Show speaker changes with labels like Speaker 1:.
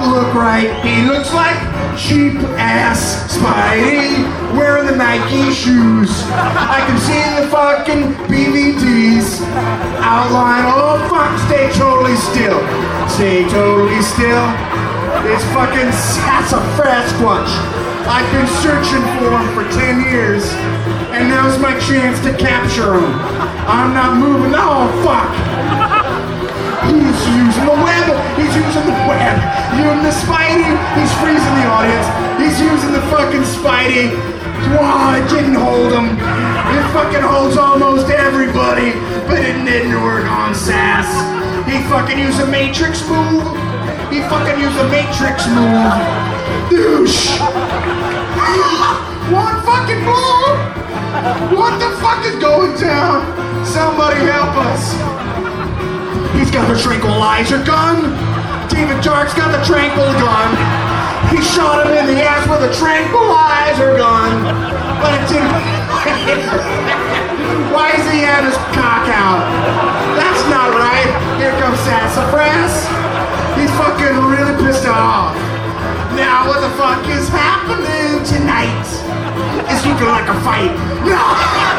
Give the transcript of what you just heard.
Speaker 1: doesn't look right. He looks like cheap ass Spidey wearing the Nike shoes. I can see the fucking BVDs outline. Oh fuck, stay totally still. Stay totally still. It's fucking Sassafrasquatch. I've been searching for him for 10 years, and now's my chance to capture him. I'm not moving. Oh fuck. He's using the web. He's using the web. Using the Spidey. He's freezing the audience. He's using the fucking Spidey. Wow, it didn't hold him. It fucking holds almost everybody, but it didn't work on Sass. He fucking used a Matrix move. He fucking used a Matrix move. Douche. One fucking blow. What the fuck is going down? Somebody help us. He's got the tranquilizer gun. David Dark's got the tranquil gun. He shot him in the ass with a tranquilizer gun. But it didn't. Why is he had his cock out? That's not right. Here comes Sassafras. He's fucking really pissed off. Now what the fuck is happening tonight? It's looking like a fight. No!